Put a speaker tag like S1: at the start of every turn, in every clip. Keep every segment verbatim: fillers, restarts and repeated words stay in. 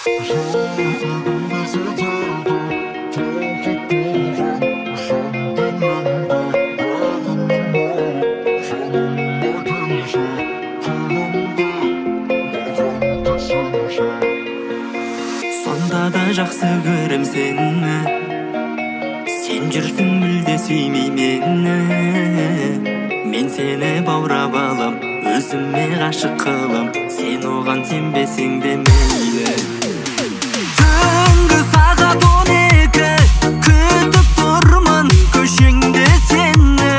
S1: Сонда да жақсы көрем сені, сен жүрсің мүлде сүймей мені. Мен сені баурап алам, өзіме ғашық қылам, сен оған сенбесең де мейлі. Түнгі сағат он екі, күтіп тұрмын көшеңде сені.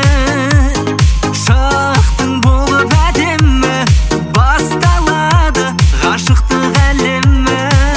S1: Шықтың болып әдемі, басталады ғашықтық әлемі.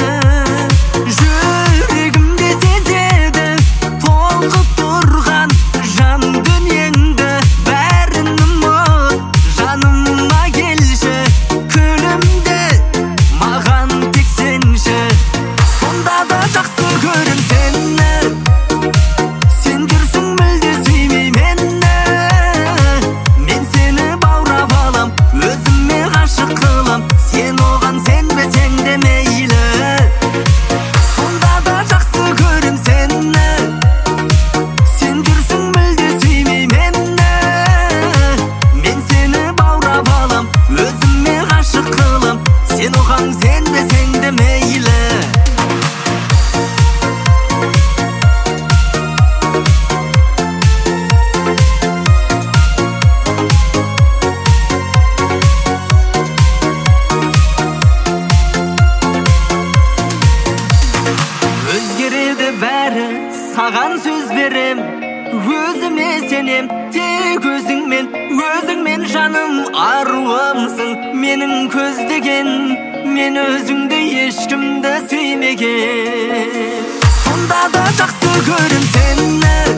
S1: Жүрегімде сезеді толқып тұрған жан дүниеңді. Бәрін ұмыт, жаныма келші, күлімде маған тек сенші. Сонда да жақсы көрем сені, сен жүрсің мүлде сүймей мені. Мен сені баурап алам, өзіме ғашық қылам, сен оған сенбесең де мейлі. Сонда да жақсы көрем сені, сен жүрсің мүлде сүймей мені. Мен сені баурап алам, өзіме ғашық қылам, сен оған сенбесең де мейлі. Өзгереді бәрі, саған сөз берем, өзіме сенем, тек өзіңмен, өзіңмен жаным аруымсың. Менің көздеген, мен өзіңді ешкімді сүймеген. Сонда да жақсы көрем сені,